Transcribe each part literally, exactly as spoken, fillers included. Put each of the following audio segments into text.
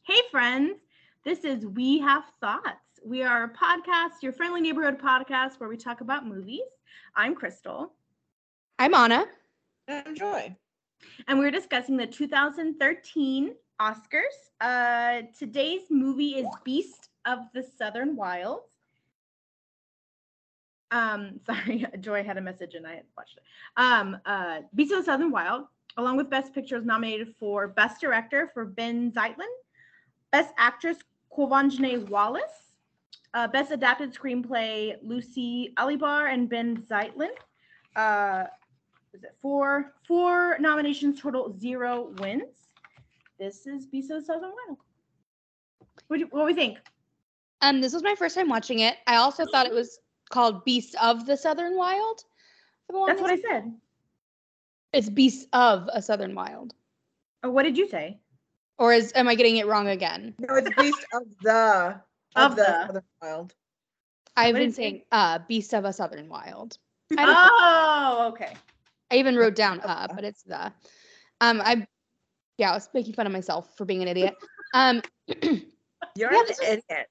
Hey, friends. This is We Have Thoughts. We are a podcast, your friendly neighborhood podcast where we talk about movies. I'm Crystal. I'm Anna. I'm Joy. And we're discussing the two thousand thirteen Oscars. Uh, today's movie is Beast of the Southern Wild. Um, sorry, Joy had a message and I had watched it. Um, uh, Beast of the Southern Wild, along with Best Picture, is nominated for Best Director for Ben Zeitlin, Best Actress Quvenzhané Wallis, uh, Best Adapted Screenplay Lucy Alibar and Ben Zeitlin. Uh, is it four four nominations total, zero wins? This is Beast of the Southern Wild. What do, what do we think? Um, this was my first time watching it. I also thought it was called Beasts of the Southern Wild. That's what I said. It's Beasts of a Southern Wild. Oh, what did you say? Or is am I getting it wrong again? No, it's Beast of the Of of the. the Southern Wild. I've What been is it? saying uh Beasts of a Southern Wild. I, don't- Oh, okay. I even wrote down uh, but it's the. Um, I yeah, I was making fun of myself for being an idiot. Um, You're Yeah, an this was- idiot.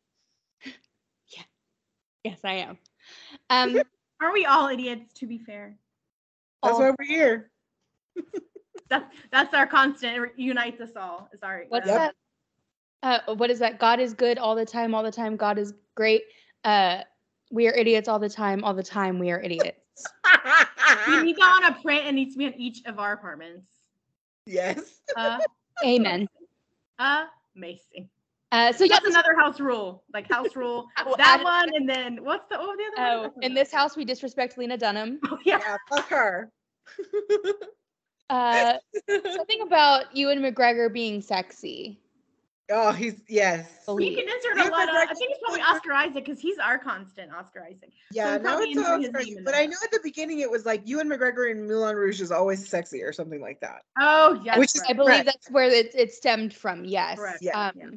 yes, I am. Um, Are we all idiots, to be fair? That's all- why we're here. That's that's our constant. It unites us all. Is our what's uh, that? Uh, what is that? God is good all the time, all the time. God is great. Uh, we are idiots all the time, all the time. We are idiots. We need that on a print. It needs to be on each of our apartments. Yes. Uh, Amen. amazing. Uh, so yeah, That's another house rule. Like house rule. Well, That I- one, and then what's the oh the other Oh, one? in this house, we disrespect Lena Dunham. Oh, yeah. Yeah, fuck her. Uh, something about Ewan McGregor being sexy. Oh, he's yes. We can insert a Ewan lot of. I McGregor- think it's probably Oscar Isaac because he's our constant Oscar Isaac. Yeah, So now probably it's insert his Oscar, name in but there. I know at the beginning it was like Ewan McGregor in Moulin Rouge is always sexy or something like that. Oh yes. Which is- I believe Correct. that's where it, it stemmed from. Yes. Correct. Yeah. Um, Yeah.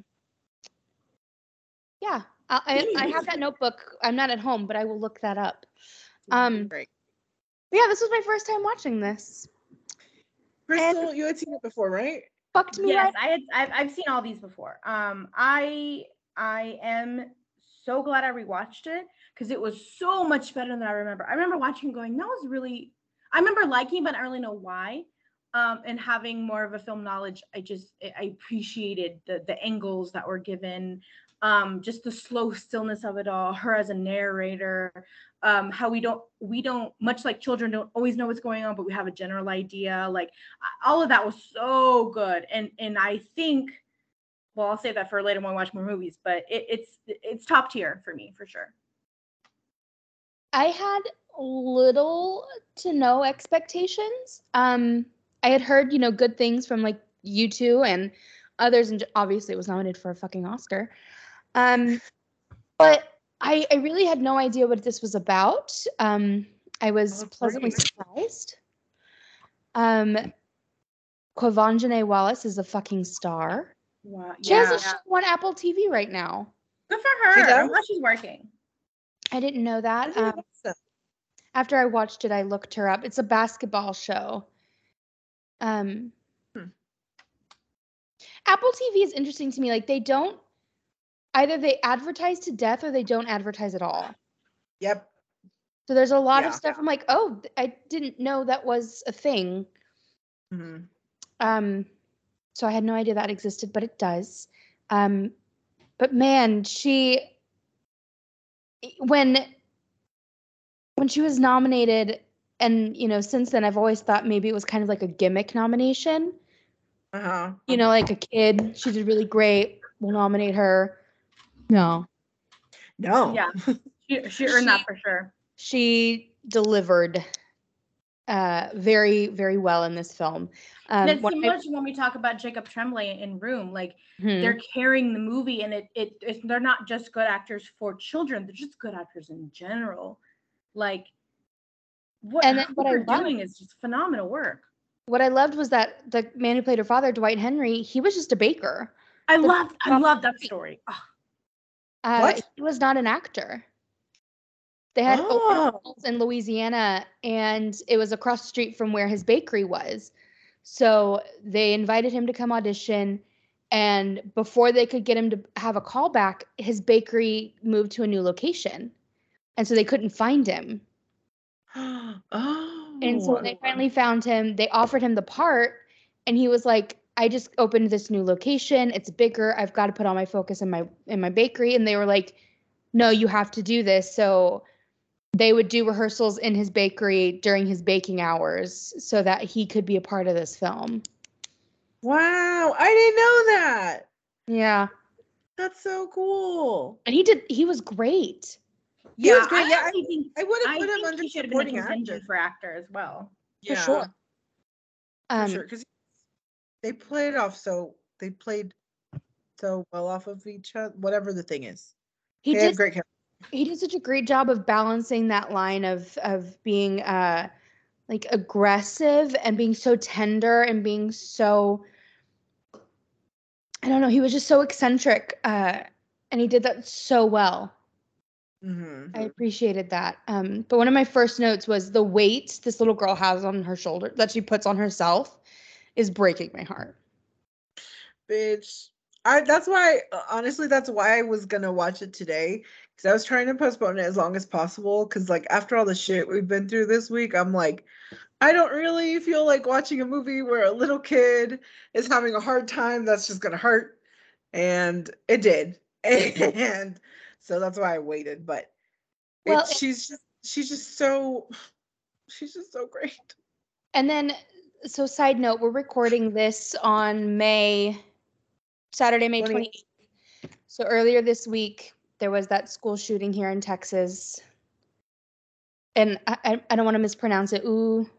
yeah. I, I, I have that notebook. I'm not at home, but I will look that up. Um, Great. but yeah, this was my first time watching this. Crystal, you had seen it before, right? Fucked me Yes, right. I had. I've, I've seen all these before. Um, I I am so glad I rewatched it because it was so much better than I remember. I remember watching, and going, that was really. I remember liking, but I don't really know why. Um, and having more of a film knowledge, I just I appreciated the the angles that were given, um, just the slow stillness of it all. Her as a narrator, um, how we don't we don't much like children don't always know what's going on, but we have a general idea. Like all of that was so good, and and I think, well, I'll say that for later when we watch more movies, but it, it's it's top tier for me for sure. I had little to no expectations. Um, I had heard, you know, good things from like you two and others, and obviously it was nominated for a fucking Oscar. Um, but I, I really had no idea what this was about. Um, I was Oh, that's pleasantly great. surprised. Um, Quvenzhané Wallis is a fucking star. Wow, She has yeah, a show on Apple T V right now. good for She her. I'm does? glad she's working. I didn't know I that. didn't Um, watch that. after I watched it, I looked her up. It's a basketball show. Um, Hmm. Apple T V is interesting to me. Like they don't either they advertise to death or they don't advertise at all. Yep. So there's a lot of Yeah. stuff. I'm like, oh, th- I didn't know that was a thing. Mhm. Um, so I had no idea that existed, but it does. Um, but man, she when when she was nominated, and you know, since then I've always thought maybe it was kind of like a gimmick nomination. Uh-huh. You know, like a kid, she did really great. We'll nominate her. No, No. Yeah, she she earned that for sure. she delivered uh, very, very well in this film. Um, And it's when similar I- to when we talk about Jacob Tremblay in Room. Like Mhm. they're carrying the movie, and it it it's, they're not just good actors for children; they're just good actors in general. Like what, And then what what I they're love- doing is just phenomenal work. what I loved was that the man who played her father, Dwight Henry, he was just a baker. I The- love I love that story. Oh, Uh, What? He was not an actor. They had open Oh. calls in Louisiana, and it was across the street from where his bakery was. So they invited him to come audition, And before they could get him to have a call back, his bakery moved to a new location. And so they couldn't find him. Oh. And so when they finally found him, they offered him the part, and he was like, I just opened this new location. It's bigger. I've got to put all my focus in my in my bakery. And they were like, no, you have to do this. So they would do rehearsals in his bakery during his baking hours so that he could be a part of this film. Wow, I didn't know that. Yeah. That's so cool. And he did, he was great. He Yeah, was great. I Yeah, I, actually think I would have I put him think under he should have been a supporting contention actor. for actor as well. For Yeah, sure. for Um, sure. Because they played off so they played so well off of each other. Whatever the thing is, he they did had great chemistry. he did such a great job of balancing that line of of being uh like aggressive and being so tender and being so, I don't know, he was just so eccentric, uh and he did that so well. Mm-hmm. I appreciated that. Um, but one of my first notes was the weight this little girl has on her shoulder that she puts on herself is breaking my heart. Bitch, I that's why honestly that's why I was gonna watch it today, because I was trying to postpone it as long as possible, because like after all the shit we've been through this week, I'm like, I don't really feel like watching a movie where a little kid is having a hard time. That's just gonna hurt. And it did. And so that's why I waited. But Well, it's she's just she's just so she's just so great. and then, so side note, we're recording this on May, Saturday, May twenty twenty-eighth. So earlier this week, there was that school shooting here in Texas. And I, I, I don't want to mispronounce it. Ooh.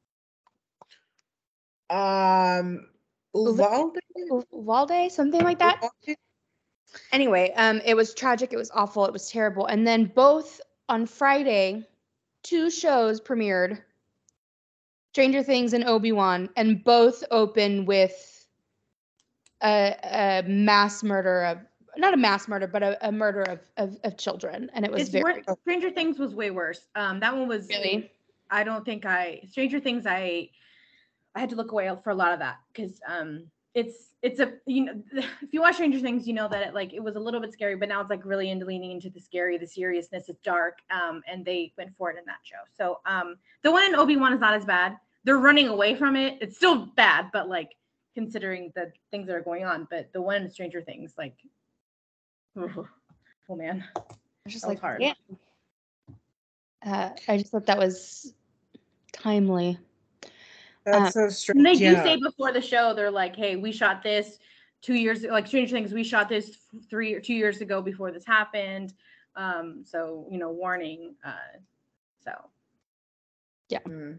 Um Uvalde? Uvalde, something like that. Uvalde? Anyway, um, it was tragic. It was awful. It was terrible. And then both on Friday, two shows premiered, Stranger Things and Obi-Wan, and both open with a, a mass murder of, not a mass murder, but a, a murder of, of, of children. And it was It's very, wor- Stranger Things was way worse. Um, that one was really, I don't think I Stranger Things I I had to look away for a lot of that because um it's it's a you know if you watch Stranger Things you know that it, like it was a little bit scary, but now it's like really into leaning into the scary, the seriousness. It's dark, um, and they went for it in that show. So um, the one in Obi-Wan is not as bad. They're running away from it. It's still bad, but like considering the things that are going on. But the one in Stranger Things, like, oh, oh man, I was just that was like, hard. yeah. Uh, I just thought that was timely. That's Um, so strange. And they do yeah. say before the show, they're like, "Hey, we shot this two years like Stranger Things. We shot this three or two years ago before this happened. Um, so you know, warning. Uh, so Mm.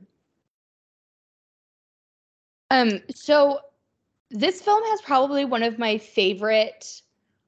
Um, so this film has probably one of my favorite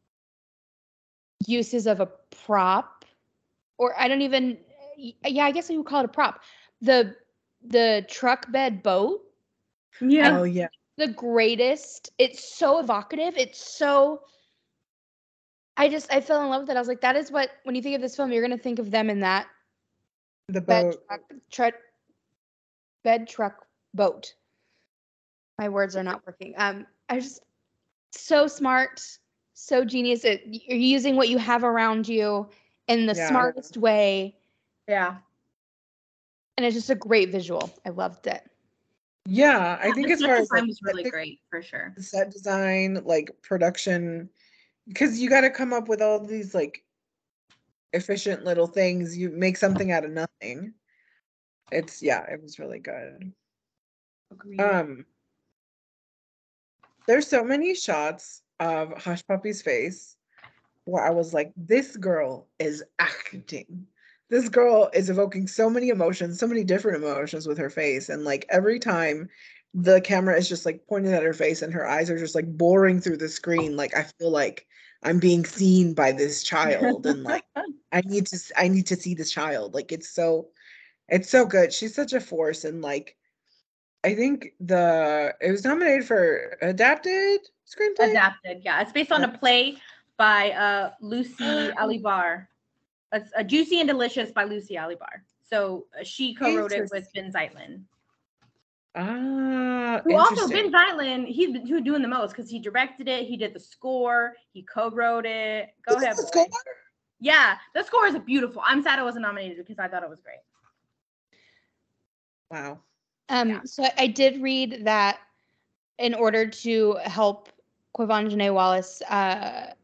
uses of a prop, or I don't even, yeah, I guess I would call it a prop. The the truck bed boat, yeah, Oh yeah. the greatest. It's so evocative. It's so, I just, I fell in love with it. I was like, that is what, when you think of this film, you're going to think of them in that The bed boat. truck, truck, bed truck boat. My words are not working. Um, I just, so smart, so genius. It, you're using what you have around you in the Yeah. smartest way. yeah. And it's just a great visual. I loved it. Yeah, I think the as set far as design like was really set- great for sure. the set design, like production, because you got to come up with all these like efficient little things. You make something out of nothing. It's yeah, it was really good. Agreed. Um, there's so many shots of Hush Puppy's face where I was like, this girl is acting. This girl is evoking so many emotions, so many different emotions with her face. And like every time the camera is just like pointed at her face and her eyes are just like boring through the screen, like I feel like I'm being seen by this child and like I need to I need to see this child. Like it's so it's so good. She's such a force and like I think the it was nominated for adapted screenplay. Adapted, yeah. It's based on a play by uh, Lucy Alibar. It's uh, Juicy and Delicious by Lucy Alibar. So uh, she co-wrote it with Ben Zeitlin. Ah, Who also interesting. Ben Zeitlin, he's been do- doing the most because he directed it, he did the score, he co-wrote it. Go Is ahead, that the boy. score? Yeah, the score is beautiful. I'm sad it wasn't nominated because I thought it was great. Wow. Um, Yeah. so I did read that in order to help Quvenzhané Wallis uh,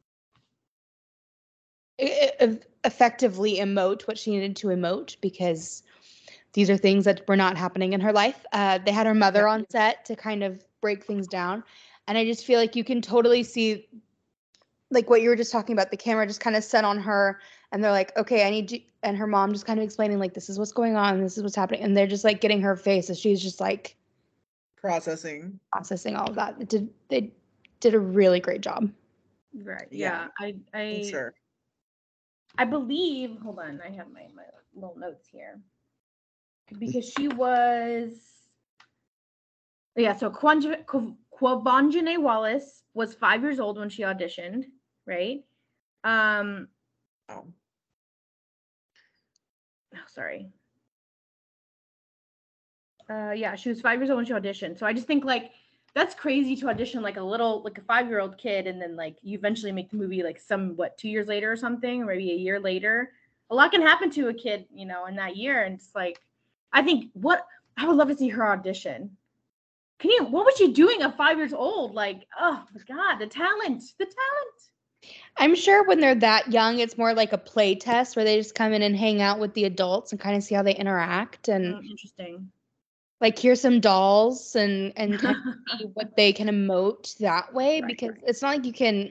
e- e- effectively emote what she needed to emote, because these are things that were not happening in her life. Uh, they had her mother on set to kind of break things down. And I just feel like you can totally see, like what you were just talking about, the camera just kind of set on her and they're like, okay, I need you. And her mom just kind of explaining, like, this is what's going on. This is what's happening. And they're just like getting her face as she's just like Processing. processing all of that. It did, they did a really great job. Right. Yeah, Yeah. I I For sure. I believe, hold on, I have my, my little notes here. Because she was, yeah, so Quvenzhané Quvenzhané Wallis was five years old when she auditioned, right? Um, Oh. oh, sorry. Uh, yeah, she was five years old when she auditioned. So I just think like that's crazy to audition like a little, like a five-year-old kid, and then like you eventually make the movie like some what two years later or something, or maybe a year later. A lot can happen to a kid, you know, in that year, and it's like, I think what I would love to see her audition. Can you? What was she doing at five years old? Like, oh my god, the talent, the talent. I'm sure when they're that young, it's more like a play test where they just come in and hang out with the adults and kind of see how they interact and Mm, interesting. like here's some dolls and and kind of see what they can emote that way, Right, because right. it's not like you can,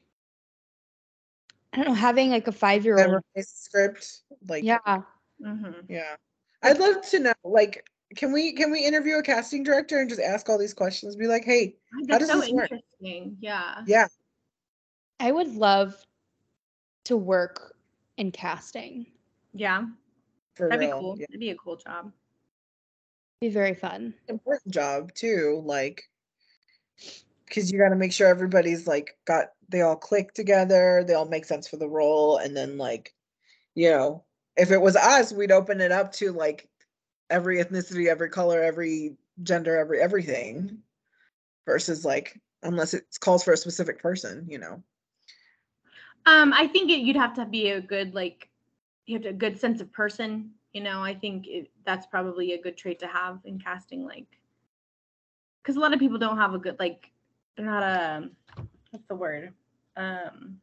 I don't know, having like a five-year-old. Memorize the script. Like, Yeah. Mm-hmm. yeah. Like, I'd love to know, like, can we can we interview a casting director and just ask all these questions? Be like, hey, how That's does so this work? interesting. Yeah. Yeah. I would love to work in casting. Yeah. For That'd be real. cool. Yeah. It'd be a cool job. Be very fun. Important job too. Like, because you got to make sure everybody's like got they all click together, they all make sense for the role, and then like, you know, if it was us, we'd open it up to like every ethnicity, every color, every gender, every everything, versus like unless it calls for a specific person, you know. Um, I think it, you'd have to be a good like, you have to, a good sense of person. You know, I think it, that's probably a good trait to have in casting. Like, because a lot of people don't have a good like, they're not a what's the word? Um,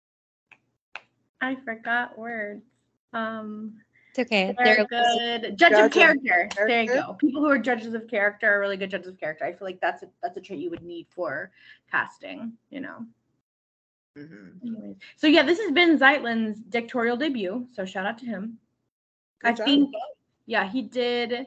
I forgot words. Um, It's okay. they're They're good judge Judge of of character. There you character? go. People who are judges of character are really good judges of character. I feel like that's a that's a trait you would need for casting. You know. Mhm. Anyways, so yeah, this has been Zeitlin's directorial debut. So shout out to him. I Good job. think, yeah, he did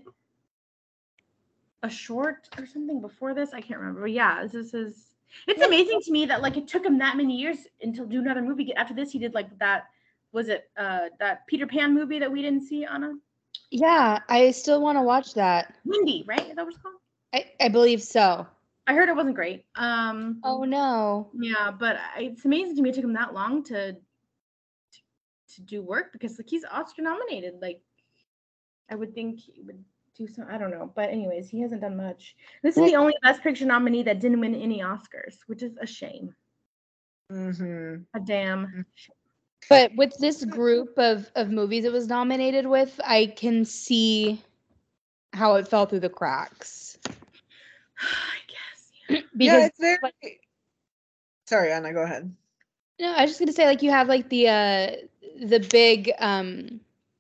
a short or something before this. I can't remember. But yeah, this is. It's Yeah. amazing to me that like it took him that many years until do another movie. After this, he did like that. Was it uh that Peter Pan movie that we didn't see, Anna? Yeah, I still want to watch that. Windy, right? Is that what it's called? I, I believe so. I heard it wasn't great. Um. Oh no. Yeah, but I, it's amazing to me it took him that long to, to to do work because like he's Oscar nominated. Like I would think he would do some. I don't know, but anyways, he hasn't done much. This is the only Best Picture nominee that didn't win any Oscars, which is a shame. Mm-hmm. A damn. Shame. But with this group of, of movies it was nominated with, I can see how it fell through the cracks. I guess. Yeah. Because Yeah, it's very. like, Sorry, Anna, go ahead. no, I was just gonna say, like, you have like the uh the big um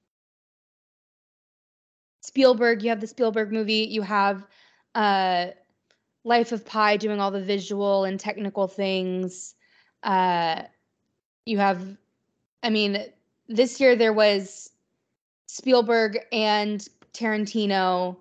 Spielberg, you have the Spielberg movie, you have uh Life of Pi doing all the visual and technical things. Uh you have, I mean, this year there was Spielberg and Tarantino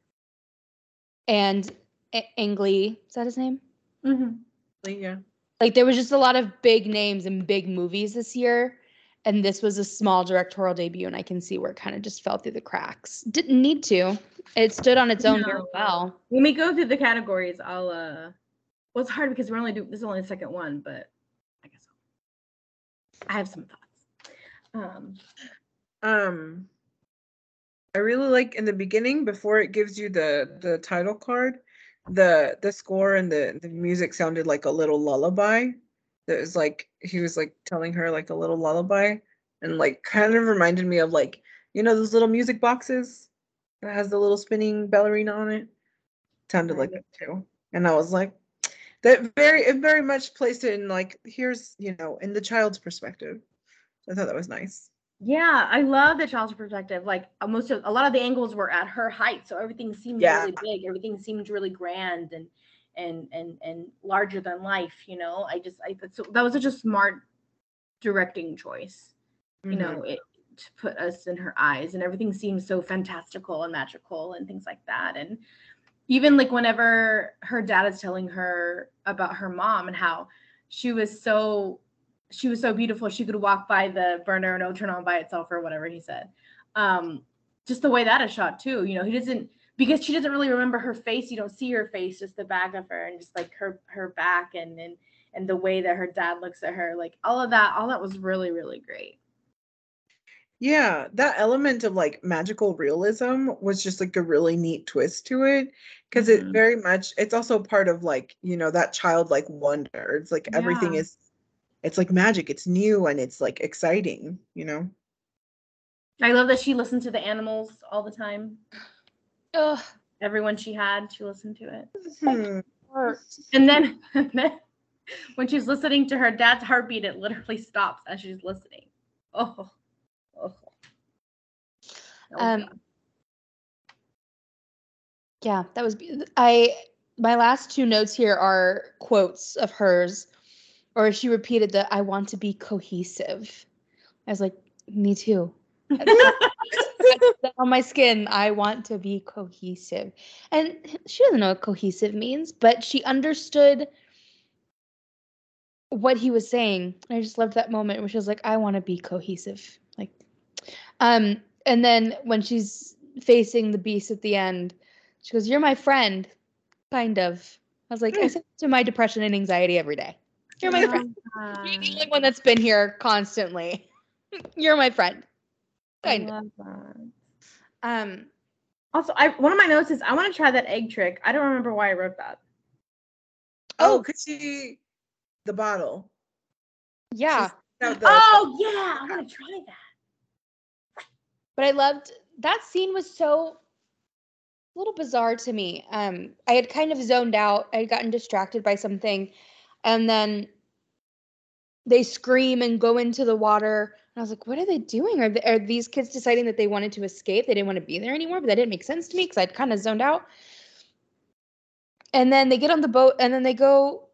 and A- Ang Lee. Is that his name? Mm-hmm. Yeah. Like there was just a lot of big names and big movies this year, and this was a small directorial debut, and I can see where it kind of just fell through the cracks. Didn't need to. It stood on its own No. very well. When we go through the categories, I'll uh. Well, it's hard because we're only doing this is only the second one, but I guess I have some thoughts. Um. Um. I really like in the beginning before it gives you the the title card, the the score and the the music sounded like a little lullaby. That was like he was like telling her like a little lullaby and like kind of reminded me of like you know those little music boxes that has the little spinning ballerina on it. Sounded like Right. that too. And I was like that very it very much placed it in like here's you know in the child's perspective. I thought that was nice. Yeah, I love the child's perspective. Like uh, most of a lot of the angles were at her height, so everything seemed Yeah. really big. Everything seemed really grand and and and and larger than life. You know, I just I so that was such a smart directing choice. You know, Mhm. it to put us in her eyes, and everything seems so fantastical and magical and things like that. And even like whenever her dad is telling her about her mom and how she was so she was so beautiful she could walk by the burner and it'll turn on by itself or whatever he said. Um, just the way that is shot too. You know, he doesn't because she doesn't really remember her face. You don't see her face, just the back of her and just like her her back and and and the way that her dad looks at her. Like all of that, all that was really really great. Yeah, that element of like magical realism was just like a really neat twist to it because it Mhm. very much it's also part of like, you know, that childlike wonder. It's like everything Yeah, is it's like magic, it's new and it's like exciting, you know. I love that she listened to the animals all the time. Ugh, Everyone she had, she listened to it. Hmm. hurt. And then, and then when she's listening to her dad's heartbeat, it literally stops as she's listening. Oh, oh. That was Um, bad. yeah, that was. be- I my last two notes here are quotes of hers, or she repeated the "I want to be cohesive." I was like, me too. I felt that on my skin. I want to be cohesive, and she doesn't know what cohesive means, but she understood what he was saying. I just loved that moment where she was like, I want to be cohesive. Like, um, and then when she's facing the beast at the end, she goes, You're my friend, kind of. I was like, I say that to my depression and anxiety every day. You're my friend. I You're the love only one that's been here constantly. You're my friend. that. I Kind of. love that. Um, Also, I one of my notes is I want to try that egg trick. I don't remember why I wrote that. Oh, oh, because she the bottle. yeah. She's out the Oh yeah, I want to try that. But I loved that scene was so a little bizarre to me. Um, I had kind of zoned out. I had gotten distracted by something, and then they scream and go into the water. And I was like, "What are they doing? Are, they, are these kids deciding that they wanted to escape? They didn't want to be there anymore?" But that didn't make sense to me because I'd kind of zoned out. And then they get on the boat, and then they go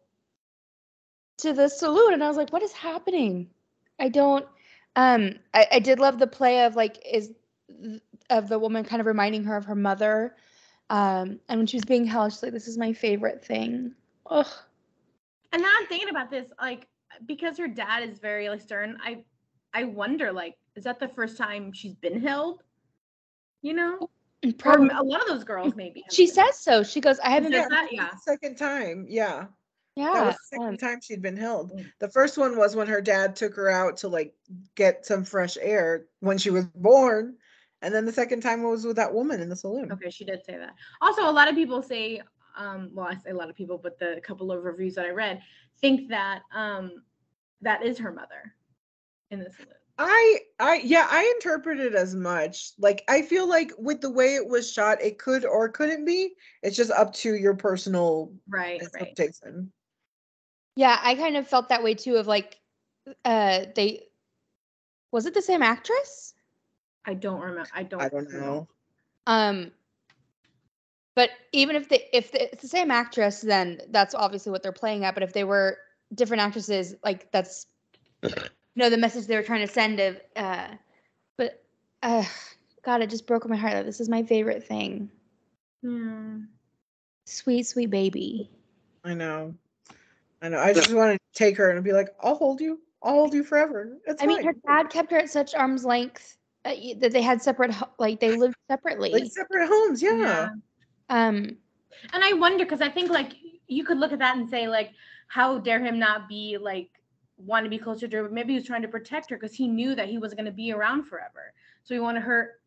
to the saloon, and I was like, "What is happening?" I don't. Um, I, I did love the play of like is of the woman kind of reminding her of her mother. Um, and when she was being held, she's like, "This is my favorite thing." Ugh. And now I'm thinking about this, like because her dad is very like stern. I I wonder, like, is that the first time she's been held? You know, And or probably a lot of those girls maybe. have she been. says so. She goes, "I She haven't says been." yeah, that, that was yeah. the second time. Yeah. That Yeah. was the second Um, time she'd been held. The first one was when her dad took her out to like get some fresh air when she was born. And then the second time was with that woman in the saloon. Okay, she did say that. Also, a lot of people say, um, well, I say a lot of people, but the couple of reviews that I read think that um, that is her mother in the saloon. I I yeah, I interpret it as much. Like I feel like with the way it was shot, it could or couldn't be. It's just up to your personal Right, right. interpretation. yeah, I kind of felt that way too. Of like, uh, they was it the same actress? I don't remember. I I don't don't know. Um, but even if they if the, it's the same actress, then that's obviously what they're playing at. But if they were different actresses, like that's you know the message they were trying to send of. Uh, but uh, God, it just broke my heart that this is my favorite thing. Yeah. Sweet, sweet baby. I know. I know. I just want to take her and be like, I'll hold you. I'll hold you forever. It's I mean, her fine. dad kept her at such arm's length uh, y- that they had separate, ho- like they lived Like separately. separate homes, yeah. Yeah. Um, And I wonder because I think like you could look at that and say like, how dare him not be like want to be closer to her? But maybe he was trying to protect her because he knew that he wasn't going to be around forever. So he wanted her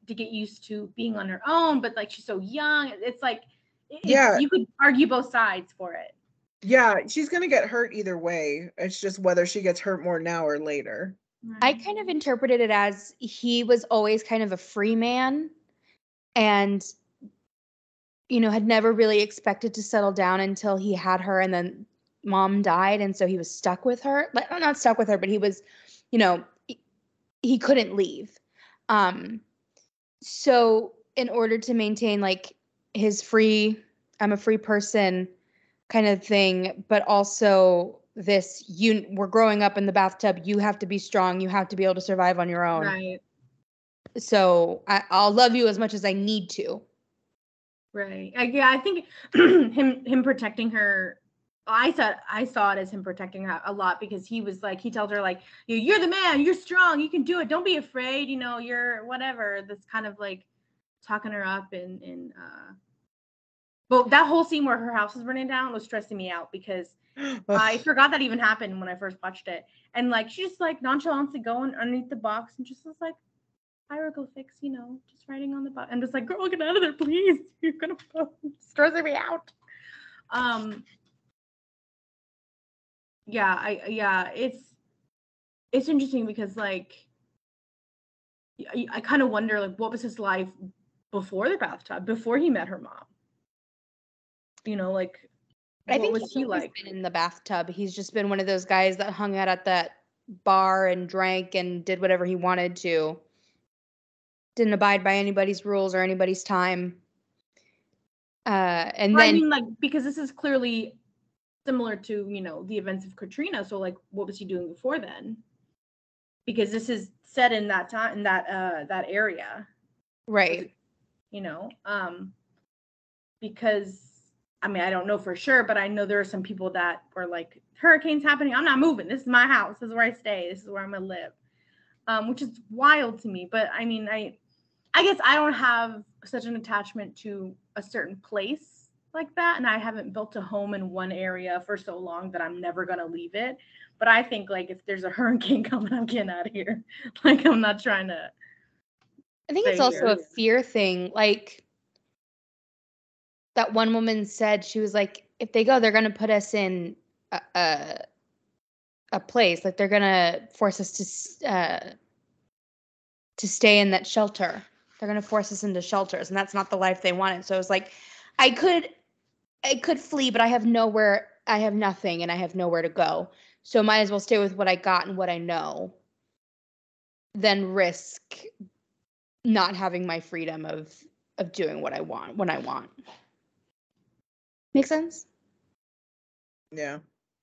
to get used to being on her own, but like she's so young. It's like it, Yeah. you could argue both sides for it. Yeah, she's gonna get hurt either way. It's just whether she gets hurt more now or later. I kind of interpreted it as he was always kind of a free man and, you know, had never really expected to settle down until he had her and then mom died. And so he was stuck with her. Like, not stuck with her, but he was, you know, he, he couldn't leave. Um, so in order to maintain like his free, I'm a free person kind of thing, but also this, you we're growing up in the bathtub, you have to be strong, you have to be able to survive on your own. Right. So I, I'll love you as much as I need to. Right. I, yeah, I think him him protecting her. I saw I saw it as him protecting her a lot because he was like he tells her like you're the man, you're strong, you can do it, don't be afraid, you know, you're whatever. This kind of like talking her up and and uh. But that whole scene where her house was burning down was stressing me out because I forgot that even happened when I first watched it. And like she just like nonchalantly going underneath the box and just was like hieroglyphics, you know, just writing on the box. I'm just like, girl, get out of there, please. You're gonna stressing me out. Um yeah, I yeah, it's it's interesting because like I, I kind of wonder like what was his life before the bathtub, before he met her mom. You know, like I what think was he's he always like? been in the bathtub. He's just been one of those guys that hung out at that bar and drank and did whatever he wanted to. Didn't abide by anybody's rules or anybody's time. Uh, and Well, then I mean, like because this is clearly similar to, you know, the events of Katrina. So like what was he doing before then? Because this is set in that time in that uh that area. right. You know, um because I mean I don't know for sure, but I know there are some people that were like, hurricanes happening, I'm not moving. This is my house. This is where I stay. This is where I'm gonna live. Um, which is wild to me. But I mean, I I guess I don't have such an attachment to a certain place like that, and I haven't built a home in one area for so long that I'm never gonna leave it. But I think like if there's a hurricane coming, I'm getting out of here. Like I'm not trying to. I think it's stay also here. a fear thing. Like that one woman said, she was like, if they go, they're going to put us in a, a, a place. Like they're going to force us to, uh, to stay in that shelter. They're going to force us into shelters. And that's not the life they wanted. So it was like, I could, I could flee, but I have nowhere, I have nothing and I have nowhere to go. So might as well stay with what I got and what I know than risk not having my freedom of, of doing what I want when I want. Make sense? Yeah.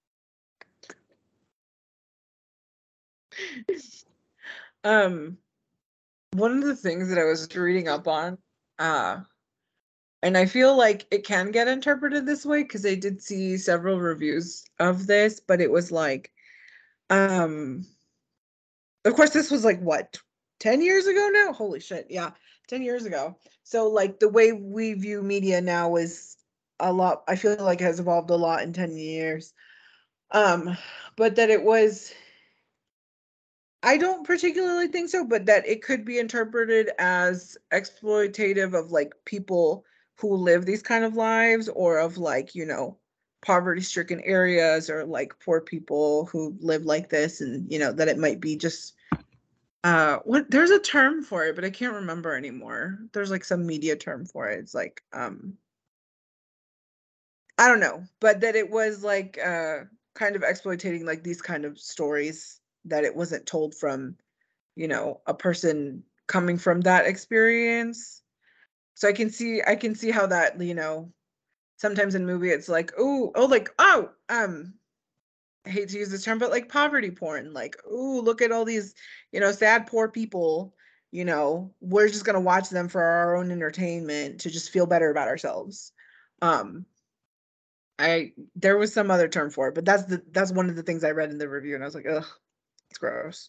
um, one of the things that I was reading up on, uh, and I feel like it can get interpreted this way because I did see several reviews of this, but it was like, um, of course, this was like what, ten years ago now? Holy shit. Yeah, ten years ago. So, like, the way we view media now is a lot, I feel like has evolved a lot in ten years. Um, but that it was, I don't particularly think so, but that it could be interpreted as exploitative of like people who live these kind of lives, or of like, you know, poverty stricken areas, or like poor people who live like this, and you know, that it might be just uh what, there's a term for it, but I can't remember anymore. There's like some media term for it. It's like um I don't know, but that it was like uh kind of exploitating like these kind of stories, that it wasn't told from, you know, a person coming from that experience. So I can see I can see how that, you know, sometimes in movie it's like, oh, oh, like, oh, um, I hate to use this term, but like poverty porn, like, oh, look at all these, you know, sad poor people, you know, we're just gonna watch them for our own entertainment to just feel better about ourselves. Um, I there was some other term for it, but that's the that's one of the things I read in the review, and I was like, ugh, it's gross.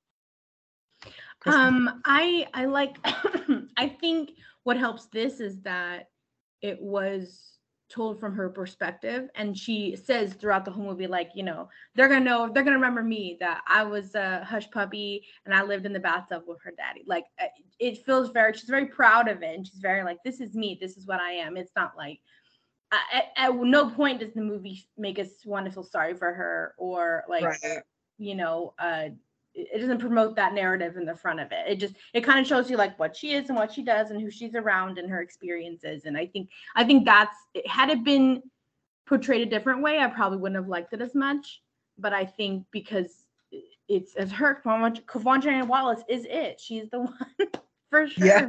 Um, I I like I think what helps this is that it was told from her perspective, and she says throughout the whole movie, like, you know, they're gonna know, they're gonna remember me, that I was a hush puppy and I lived in the bathtub with her daddy. Like, it feels very, she's very proud of it, and she's very like, this is me, this is what I am. It's not like, at, at no point does the movie make us want to feel sorry for her, or like, right. you know, uh it doesn't promote that narrative in the front of it. It just, it kind of shows you like what she is and what she does and who she's around and her experiences. And I think, I think that's, had it been portrayed a different way, I probably wouldn't have liked it as much. But I think because it's as her, Quvenzhané Wallis is it. She's the one for sure. Yeah.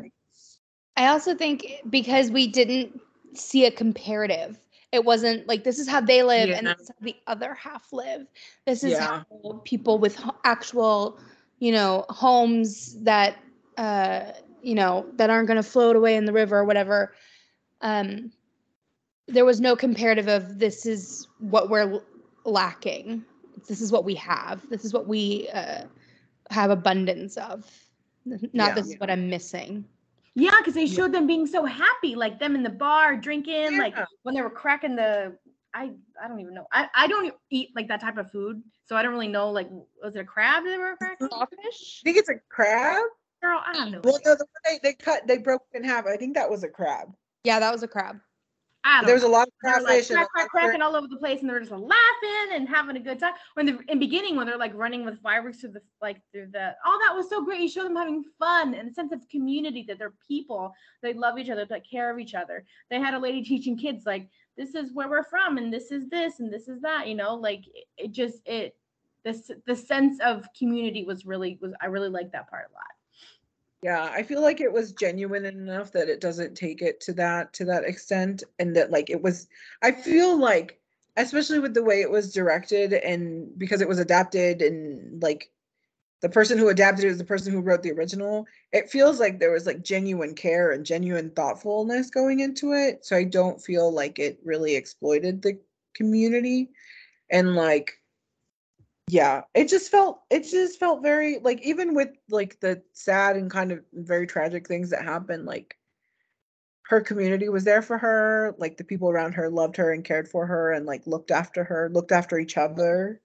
I also think because we didn't see a comparative. It wasn't like, this is how they live yeah. and this is how the other half live. This is yeah. how people with actual, you know, homes that, uh, you know, that aren't going to float away in the river or whatever. Um, there was no comparative of this is what we're lacking. This is what we have. This is what we uh, have abundance of. Not yeah, this yeah. is what I'm missing. Yeah, because they showed them being so happy, like them in the bar drinking, yeah. like when they were cracking the, I I don't even know. I, I don't eat like that type of food, so I don't really know. Like, was it a crab they were cracking? Fish? I think it's a crab. Girl, I don't know. Well, no, the one they, they cut, they broke in half. I think that was a crab. Yeah, that was a crab. I don't there was know. a lot of crab like, fish crack, crack, cracking all over the place, and they're just laughing and having a good time. When the in beginning, when they're like running with fireworks through the like through the, oh, that was so great. You show them having fun and a sense of community, that they're people, they love each other, take care of each other. They had a lady teaching kids like, this is where we're from, and this is this, and this is that. You know, like it, it just it this the sense of community was really was I really liked that part a lot. Yeah, I feel like it was genuine enough that it doesn't take it to that to that extent, and that like it was, I feel like, especially with the way it was directed and because it was adapted, and like the person who adapted it was the person who wrote the original, it feels like there was like genuine care and genuine thoughtfulness going into it. So I don't feel like it really exploited the community. And like, yeah, it just felt, it just felt very, like, even with like the sad and kind of very tragic things that happened, like her community was there for her, like the people around her loved her and cared for her and like looked after her, looked after each other.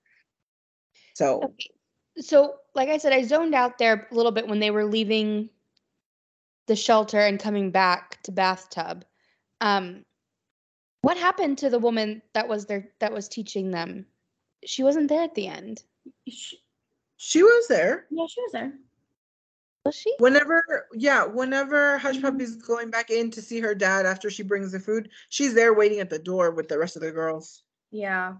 So, okay. So like I said, I zoned out there a little bit when they were leaving the shelter and coming back to Bathtub. Um, what happened to the woman that was there, that was teaching them? She wasn't there at the end. She, she was there. Yeah, she was there. Was she? Whenever, yeah, whenever Hush Puppy's going back in to see her dad after she brings the food, she's there waiting at the door with the rest of the girls. Yeah.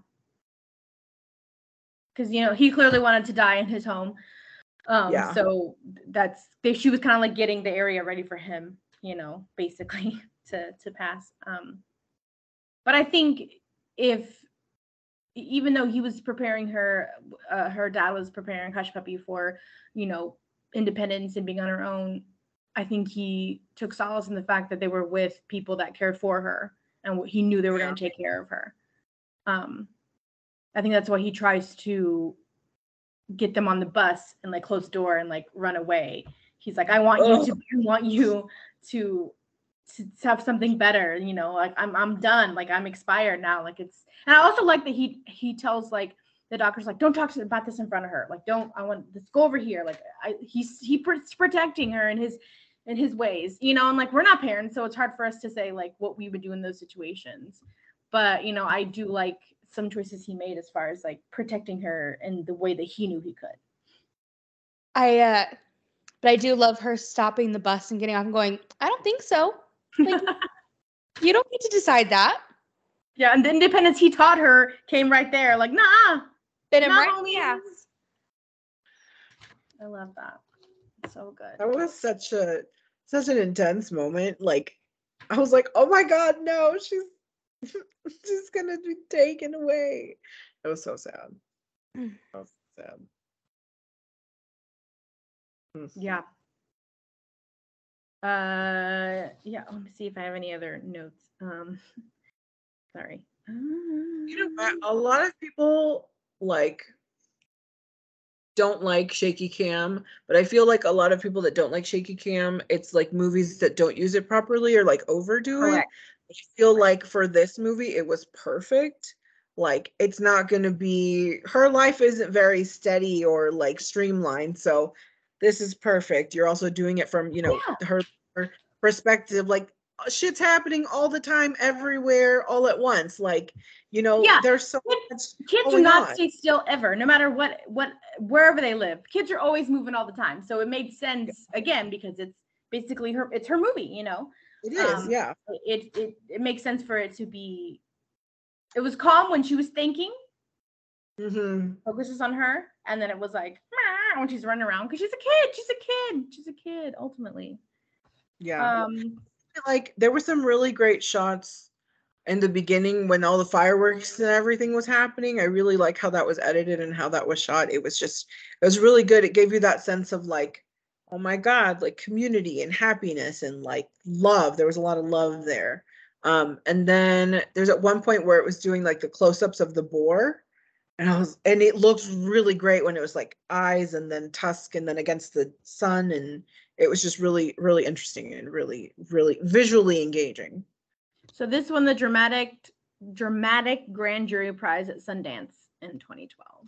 Because, you know, he clearly wanted to die in his home. Um, yeah. So that's, they, she was kind of like getting the area ready for him, you know, basically to, to pass. Um, but I think if, even though he was preparing her, uh, her dad was preparing Hush Puppy for, you know, independence and being on her own, I think he took solace in the fact that they were with people that cared for her and he knew they were yeah. going to take care of her. Um, I think that's why he tries to get them on the bus and like close the door and like run away. He's like, I want Ugh. you to, I want you to, to have something better, you know, like I'm I'm done, like I'm expired now, like it's, and I also like that he he tells like the doctor's like, don't talk to about this in front of her, like don't, I want this, go over here, like I he's he he's protecting her in his in his ways, you know, and like we're not parents, so it's hard for us to say like what we would do in those situations, but you know, I do like some choices he made as far as like protecting her in the way that he knew he could. I uh but I do love her stopping the bus and getting off and going, I don't think so. Like, you don't get to decide that. Yeah, and the independence he taught her came right there. Like, nah. Fit him right. Yeah. I love that. It's so good. That was such a such an intense moment. Like, I was like, oh my God, no, she's she's gonna be taken away. It was so sad. It was sad. Yeah. Uh, yeah. Let me see if I have any other notes. Um, sorry. You know, a lot of people like don't like shaky cam, but I feel like a lot of people that don't like shaky cam, it's like movies that don't use it properly or like overdo it. Correct. I feel like for this movie, it was perfect. Like, it's not going to be, her life isn't very steady or like streamlined. So this is perfect. You're also doing it from, you know, Yeah. her, her perspective. Like, shit's happening all the time, everywhere, all at once. Like, you know, Yeah. there's so Kids- much Kids do going not on. stay still ever, no matter what, what, wherever they live. Kids are always moving all the time. So it made sense again because it's basically her. It's her movie, you know. It is, Um, yeah. It it it makes sense for it to be. It was calm when she was thinking. Mm-hmm. Focus was on her, and then it was like when she's running around because she's a kid. She's a kid. She's a kid. Ultimately, Yeah. um, Like, there were some really great shots in the beginning when all the fireworks and everything was happening. I really like how that was edited and how that was shot. It was just, it was really good. It gave you that sense of like, oh my God, like community and happiness and like love. There was a lot of love there. Um, and then there's at one point where it was doing like the close-ups of the boar. And I was, and it looked really great when it was like eyes and then tusk and then against the sun. And it was just really, really interesting and really, really visually engaging. so this won the dramatic dramatic grand jury prize at Sundance in twenty twelve.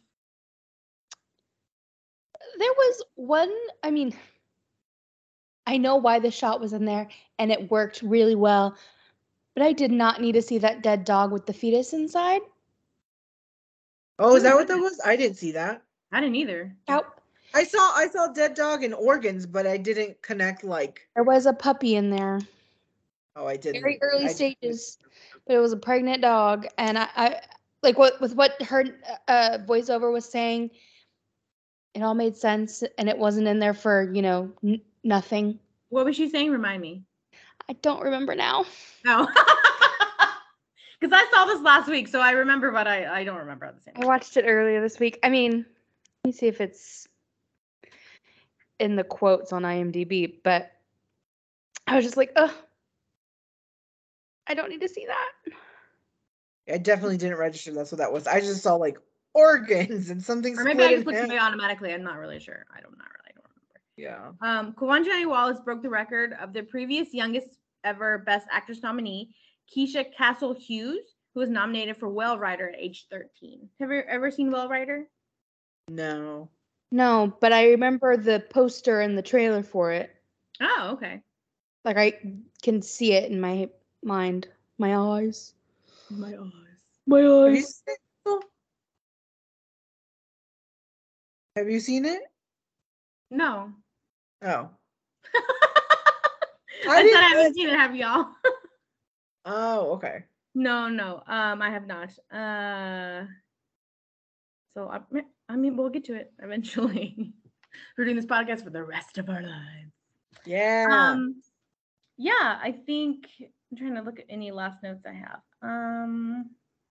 There was one, I mean, I know why the shot was in there and it worked really well, but I did not need to see that dead dog with the fetus inside. Oh, is that what that was? I didn't see that. I didn't either. Nope. I saw I saw dead dog and organs, but I didn't connect like. There was a puppy in there. Oh, I didn't. Very early I, stages, but it was a pregnant dog, and I, I like what with what her uh, voiceover was saying. It all made sense, and it wasn't in there for you know n- nothing. What was she saying? Remind me. I don't remember now. No. Because I saw this last week, so I remember, but I, I don't remember at the same I time. watched it earlier this week. I mean, let me see if it's in the quotes on IMDb, but I was just like, ugh, I don't need to see that. I definitely didn't register. That's what that was. I just saw like organs and something. Or maybe I just split looked in away half. automatically. I'm not really sure. I don't not really I don't remember. Yeah. Um, Kawanja Wallace broke the record of the previous youngest ever Best Actress nominee, Keisha Castle Hughes, who was nominated for Whale Rider at age thirteen. Have you ever seen Whale Rider? No. No, but I remember the poster and the trailer for it. Oh, okay. Like I can see it in my mind, my eyes, My eyes. my Have you eyes. seen it? Have you seen it? No. Oh. I, didn't- said I haven't seen it. Have y'all? Oh, okay. No, no. Um, I have not. Uh, so I, I mean, we'll get to it eventually. We're doing this podcast for the rest of our lives. Yeah. Um, yeah, I think I'm trying to look at any last notes I have. Um,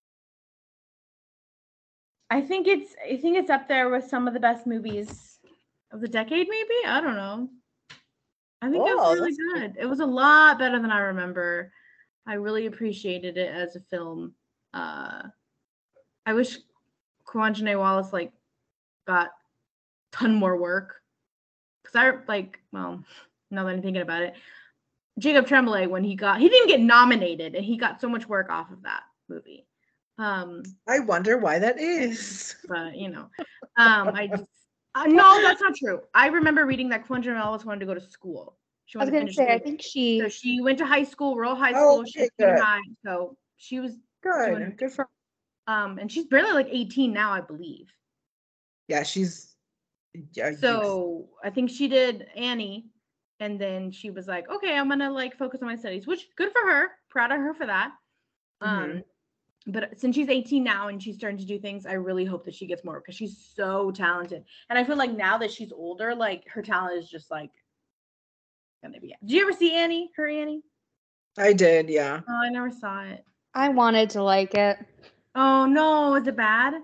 I think it's I think it's up there with some of the best movies of the decade. Maybe I don't know. I think it Oh, was really that's good. It was a lot better than I remember. I really appreciated it as a film. Uh, I wish Kawanja Wallace like got a ton more work because I like well now that I'm thinking about it, Jacob Tremblay when he got he didn't even get nominated and he got so much work off of that movie. Um, I wonder why that is. but you know, um, I just uh, no, that's not true. I remember reading that Kawanja Wallace wanted to go to school. She I was wanted to gonna finish say, I school. think she. So she went to high school, rural high Oh, school. She okay, was junior good. high, so she was Good. doing- Good for. um, and she's barely like eighteen now, I believe. Yeah, she's. Yeah. you- So I think she did Annie, and then she was like, okay, I'm gonna like focus on my studies, which good for her. Proud of her for that. Um, Mhm. but since she's eighteen now and she's starting to do things, I really hope that she gets more because she's so talented. And I feel like now that she's older, like her talent is just like gonna be. Did you ever see Annie? Her Annie? I did. Yeah. Oh, I never saw it. I wanted to like it. Oh no, is it bad?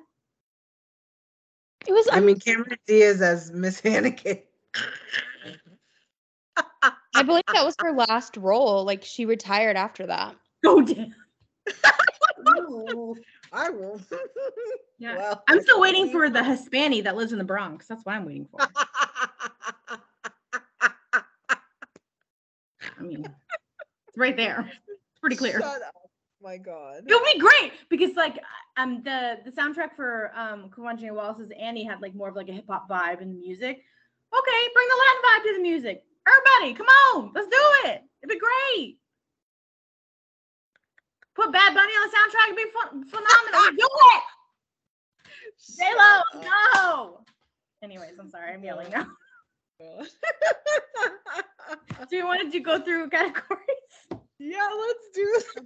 It was. I un- mean, Cameron Diaz as Miss Hannigan. I believe that was her last role. Like she retired after that. Go down. will. I will. Yeah. Well, I'm I still can waiting see- for the Hispanic that lives in the Bronx. That's what I'm waiting for. I mean, it's right there. It's pretty clear. Shut up. My God. It'll be great because like um the the soundtrack for um Kawanja Wallace's Annie had like more of like a hip hop vibe in the music. Okay, bring the Latin vibe to the music. Everybody, come on, let's do it. It'd be great. Put Bad Bunny on the soundtrack. It'd be fun, phenomenal. Do it. J Lo, no. Anyways, I'm sorry, I'm yelling now. Do you want to go through categories? Yeah, let's do it.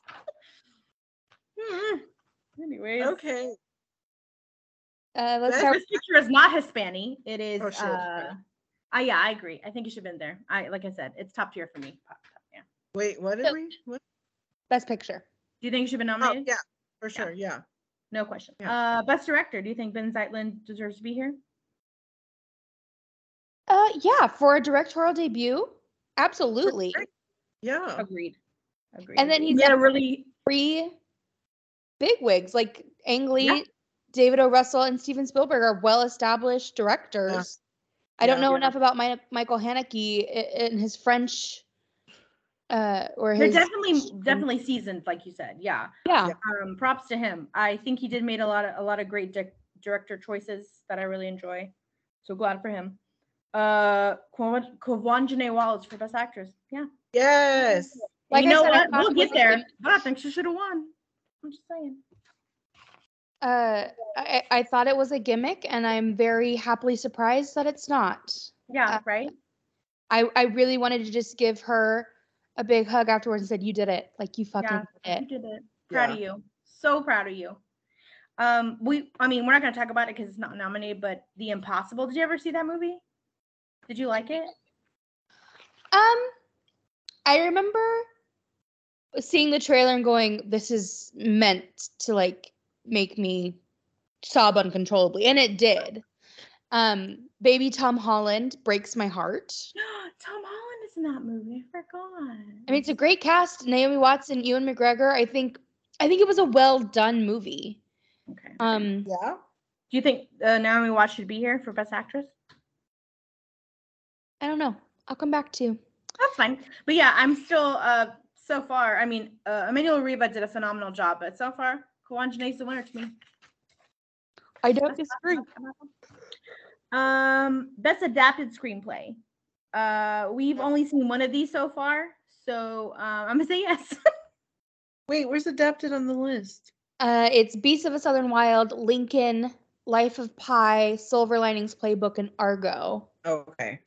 Hmm. Anyways, Okay. Uh, let's Best start. this picture is not Hispanic. It is. Oh, shit, uh, okay. uh, yeah, I agree. I think it should have been there. I like I said, it's top tier for me. Pop, top, yeah. Wait, what did So- we? What? Best picture. Do you think it should have been Oh, nominated? yeah, for sure. Yeah. No question. Yeah. Uh, best director. Do you think Ben Zeitlin deserves to be here? Uh, yeah, for a directorial debut, absolutely. Yeah. Agreed. Agreed. And then He he's made a got really three bigwigs like Ang Lee, Yeah. David O. Russell, and Steven Spielberg are well-established directors. I don't Yeah. know Yeah. enough about my, Michael Haneke i- in his French, uh, or they're his definitely definitely seasoned, like you said. Yeah. yeah. Yeah. Um, props to him. I think he did made a lot of a lot of great di- director choices that I really enjoy. So glad for him. Uh, Kawanja Wallace for best actress. Yeah. Yes. Like you I know said, I what? thought We'll it get was a there, good- but I think she should have won. I'm just saying. Uh, I, I thought it was a gimmick, and I'm very happily surprised that it's not. Yeah. Uh, right. I, I really wanted to just give her a big hug afterwards and said, "You did it! Like you fucking Yeah. did You it!" did it. Proud Yeah. of you. So proud of you. Um, we. I mean, we're not gonna talk about it because it's not nominated. But The Impossible. Did you ever see that movie? Did you like it? Um, I remember seeing the trailer and going, "This is meant to like make me sob uncontrollably," and it did. Um, baby Tom Holland breaks my heart. Tom Holland is in that movie. I forgot. I mean, it's a great cast. Naomi Watts and Ewan McGregor. I think, I think it was a well done movie. Okay. Um, Yeah. Do you think uh, Naomi Watts should be here for Best Actress? I don't know. I'll come back to you. That's fine. But yeah, I'm still uh so far. I mean, uh, Emmanuel Riva did a phenomenal job, but so far, Kawanjane's the winner to me. I don't That's disagree. Um, best adapted screenplay. Uh, we've only seen one of these so far, so um, I'm gonna say yes. Wait, where's adapted on the list? Uh, it's Beasts of a Southern Wild, Lincoln, Life of Pi, Silver Linings Playbook, and Argo. Oh, okay.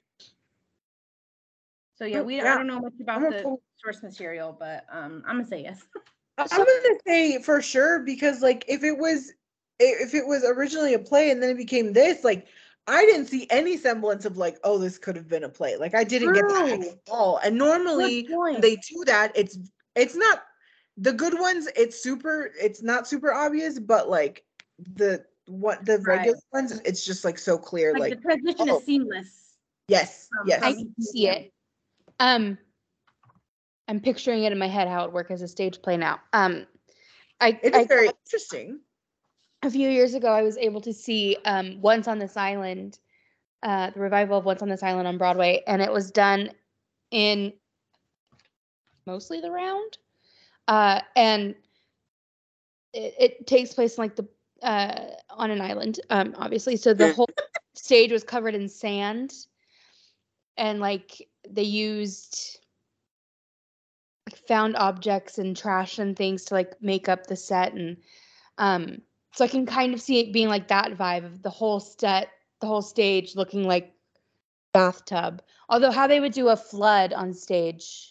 So yeah, we I Yeah. don't know much about I'm gonna the pull- source material, but um, I'm gonna say yes. I- I'm gonna say for sure because like if it was i- if it was originally a play and then it became this, like I didn't see any semblance of like, oh, this could have been a play. Like I didn't get that True. at all. And normally Good when point. they do that, it's it's not the good ones, it's super, it's not super obvious, but like the what the Right. regular ones, it's just like so clear, Like, like, the transition oh. is seamless. yes, from- yes. I from- can see it. Um, I'm picturing it in my head how it works as a stage play now. Um, I, It I is very interesting. a few years ago, I was able to see um, Once on This Island, uh, the revival of Once on This Island on Broadway, and it was done in mostly the round, uh, and it, it takes place in like the uh, on an island, um, obviously. So the whole stage was covered in sand, and like they used like found objects and trash and things to like make up the set, and um, so I can kind of see it being like that vibe of the whole set, the whole stage looking like bathtub. Although how they would do a flood on stage.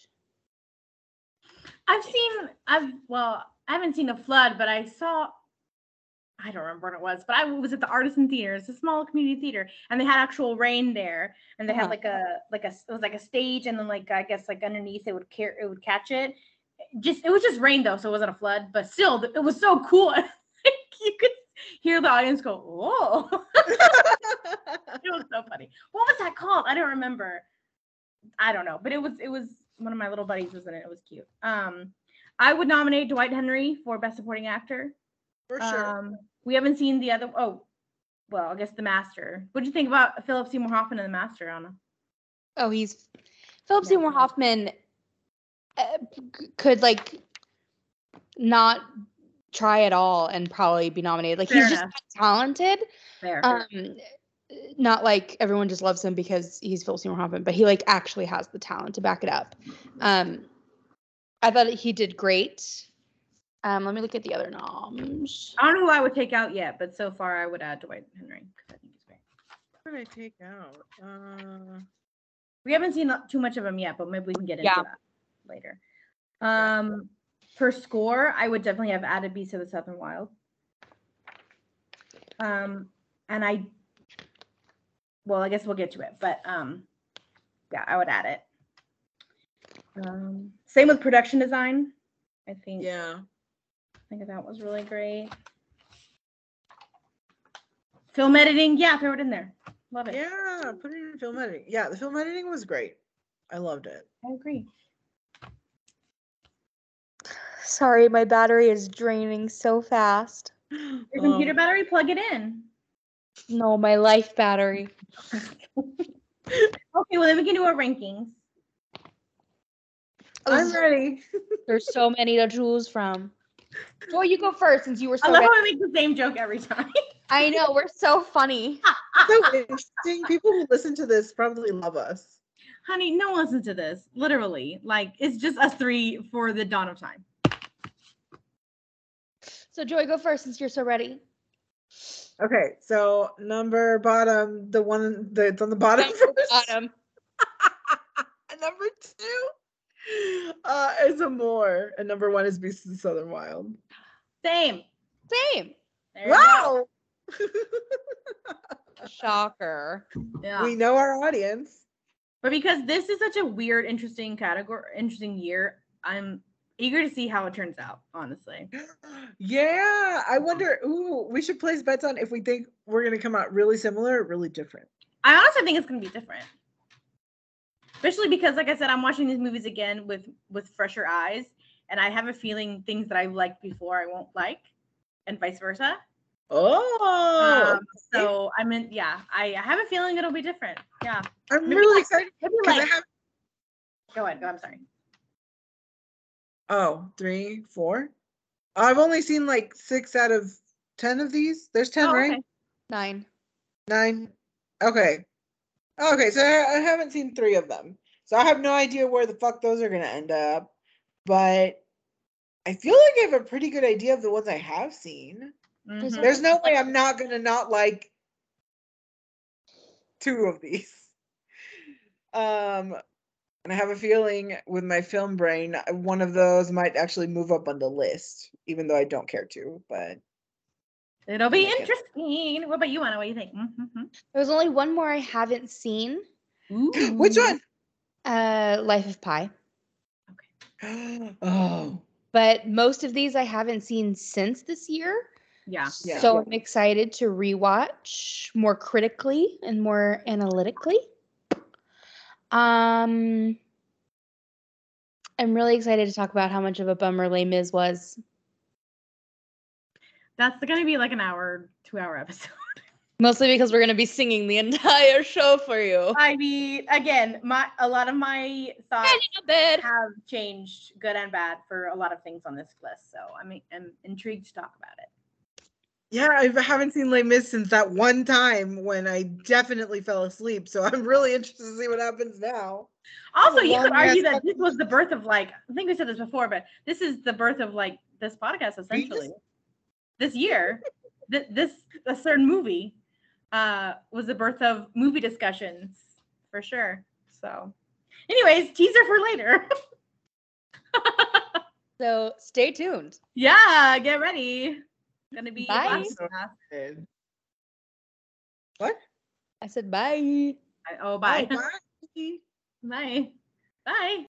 I've seen, I've, well, I haven't seen a flood, but I saw, I don't remember what it was, but I was at the Artisan Theater. It's a small community theater, and they had actual rain there, and they had Uh-huh. like a, like a, it was like a stage, and then like, I guess like underneath it would care, it would catch it. Just, it was just rain though, so it wasn't a flood, but still, it was so cool. Like, you could hear the audience go, "Oh!" It was so funny. What was that called? I don't remember. I don't know, but it was it was one of my little buddies was in it. It was cute. Um, I would nominate Dwight Henry for Best Supporting Actor. For sure. Um, we haven't seen the other. Oh, well, I guess The Master. What do you think about Philip Seymour Hoffman and The Master, Anna? Oh, he's Philip Yeah. Seymour Hoffman uh, c- could like not try at all and probably be nominated. Like Fair he's just enough. that talented. Fair. Um, not like everyone just loves him because he's Philip Seymour Hoffman, but he like actually has the talent to back it up. Um, I thought he did great. Um, let me look at the other noms. I don't know who I would take out yet, but so far I would add Dwight Henry because I think he's great. What did I take out? Uh, We haven't seen too much of him yet, but maybe we can get into Yeah. that later. Um, for score, I would definitely have added Beast of the Southern Wild. Um, and I, well, I guess we'll get to it, but um, yeah, I would add it. Um, same with production design. I think. yeah. I think that was really great. Film editing, yeah, throw it in there. Love it. Yeah, put it in film editing. Yeah, the film editing was great. I loved it. I agree. Sorry, my battery is draining so fast. Your Oh, computer battery, plug it in. No, my life battery. Okay, well then we can do our rankings. I'm ready. There's so many to choose from. Joy, you go first since you were I so love ready. how I make the same joke every time. I know, we're so funny. So interesting. People who listen to this probably love us. Honey, no one listens to this. Literally. Like, it's just us three for the dawn of time. So Joy, go first since you're so ready. Okay, so number bottom, the one that's on the bottom first. Bottom. Number two uh, is Amore, and number one is Beast of the Southern Wild. Same. Same. There you Wow! Shocker. go. Yeah. We know our audience. But because this is such a weird, interesting category, interesting year, I'm eager to see how it turns out, honestly. Yeah, I wonder. Ooh, we should place bets on if we think we're gonna come out really similar or really different. I honestly think it's going to be different. Especially because, like I said, I'm watching these movies again with, with fresher eyes. And I have a feeling things that I liked before I won't like, and vice versa. Oh, Um, so I mean, yeah, I, I have a feeling it'll be different. Yeah. I'm maybe really like- excited Maybe because like, I have. go ahead. Go, I'm sorry. Oh, three, four. I've only seen like six out of ten of these. There's ten, Oh, right? okay. Nine. Nine. Okay. Okay, so I I haven't seen three of them. So I have no idea where the fuck those are gonna end up. But I feel like I have a pretty good idea of the ones I have seen. There's Mhm. There's no way I'm not gonna not like two of these. Um, and I have a feeling with my film brain, uh, one of those might actually move up on the list, even though I don't care to. But It'll be Like it. interesting. What about you, Anna? What do you think? Mm-hmm. There's only one more I haven't seen. which one? Uh, Life of Pi. Oh, But most of these I haven't seen since this year. Yeah. Yeah. So I'm excited to rewatch more critically and more analytically. Um, I'm really excited to talk about how much of a bummer Les Mis was. That's going to be like an hour, two hour episode. Mostly because we're going to be singing the entire show for you. I mean, again, my a lot of my thoughts In a bed. have changed, good and bad, for a lot of things on this list. So I'm, I'm intrigued to talk about it. yeah, I haven't seen Les Mis since that one time when I definitely fell asleep. So I'm really interested to see what happens now. Also, a you could long argue ass that this fucking- was the birth of, like, I think we said this before, but this is the birth of, like, this podcast, essentially. This year, th- this a certain movie uh, was the birth of movie discussions, for sure. So, anyways, teaser for later. So stay tuned. Yeah, get ready. Gonna be a Bye. blast. So excited. What? I said bye. Oh, bye. Oh, bye. Bye. Bye.